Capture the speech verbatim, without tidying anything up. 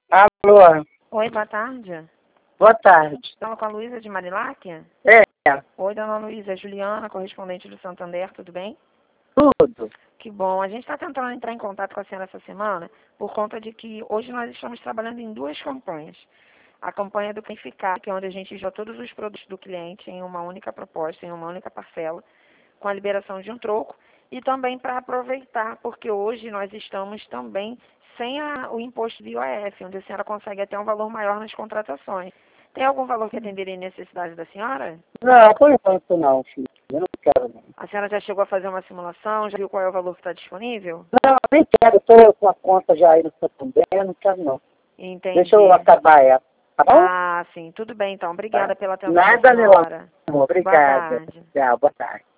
Alô, Oi, boa tarde. boa tarde. Estamos com a Luísa de Mariláquia? É, Oi, dona Luísa, é Juliana, correspondente do Santander, tudo bem? tudo. Que bom. A gente está tentando entrar em contato com a senhora essa semana por conta de que hoje nós estamos trabalhando em duas campanhas. A campanha do Quem Ficar, que é onde a gente joga todos os produtos do cliente em uma única proposta, em uma única parcela, com a liberação de um troco. E também para aproveitar, porque hoje nós estamos também sem a- o imposto do I O F, onde a senhora consegue até um valor maior nas contratações. Tem algum valor que atenderia a necessidade da senhora? Não, por enquanto não, filho. Eu não quero não. A senhora já chegou a fazer uma simulação? Já viu qual é o valor que está disponível? Não, nem quero. Estou com a conta já aí no Santander, não quero não. Entendi. Deixa eu acabar ela, tá bom? Ah, sim. Tudo bem, então. Obrigada pela atenção Nada, da meu senhora. amor. Boa Obrigada. tarde. Tchau, boa tarde.